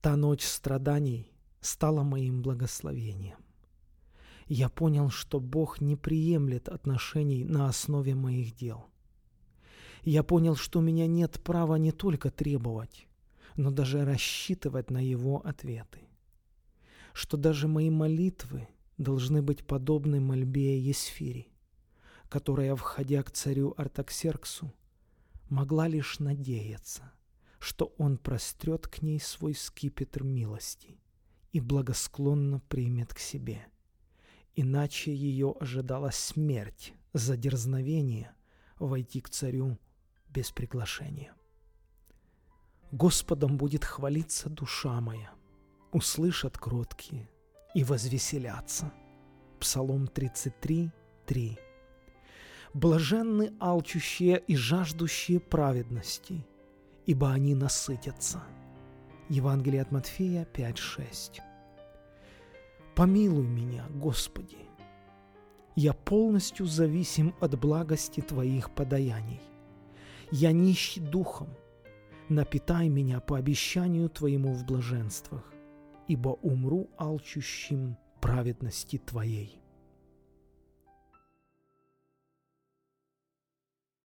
Та ночь страданий стала моим благословением. Я понял, что Бог не приемлет отношений на основе моих дел. Я понял, что у меня нет права не только требовать, но даже рассчитывать на Его ответы. Что даже мои молитвы должны быть подобны мольбе Есфири, которая, входя к царю Артаксерксу, могла лишь надеяться, что он прострет к ней свой скипетр милости и благосклонно примет к себе. Иначе ее ожидала смерть за дерзновение войти к царю без приглашения. Господом будет хвалиться душа моя, услышат кроткие и возвеселятся. Псалом 33, 3. Блаженны алчущие и жаждущие праведности, ибо они насытятся. Евангелие от Матфея 5:6. Помилуй меня, Господи. Я полностью зависим от благости Твоих подаяний. Я нищий духом. Напитай меня по обещанию Твоему в блаженствах, ибо умру алчущим праведности Твоей.